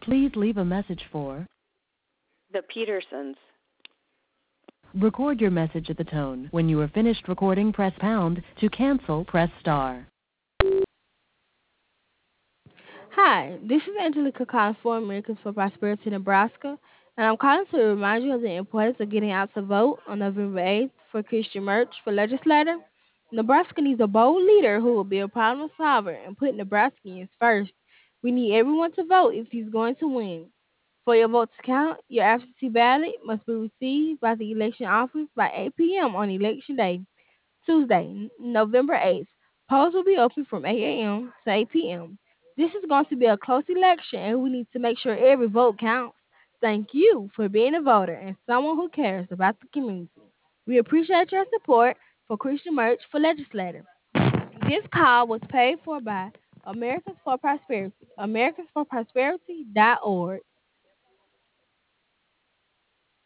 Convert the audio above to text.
Please leave a message for. The Petersons. Record your message at the tone. When you are finished recording, press pound. To cancel, press star. Hi, this is Angelica calling for Americans for Prosperity, Nebraska, and I'm calling to remind you of the importance of getting out to vote on November 8th for Christian Merch for legislator. Nebraska needs a bold leader who will be a problem solver and put Nebraskans first. We need everyone to vote if he's going to win. For your vote to count, your absentee ballot must be received by the election office by 8 p.m. on Election Day. Tuesday, November 8th. Polls will be open from 8 a.m. to 8 p.m. This is going to be a close election, and we need to make sure every vote counts. Thank you for being a voter and someone who cares about the community. We appreciate your support for Christian Merch for Legislator. This call was paid for by Americans for Prosperity, Americans for Prosperity.org.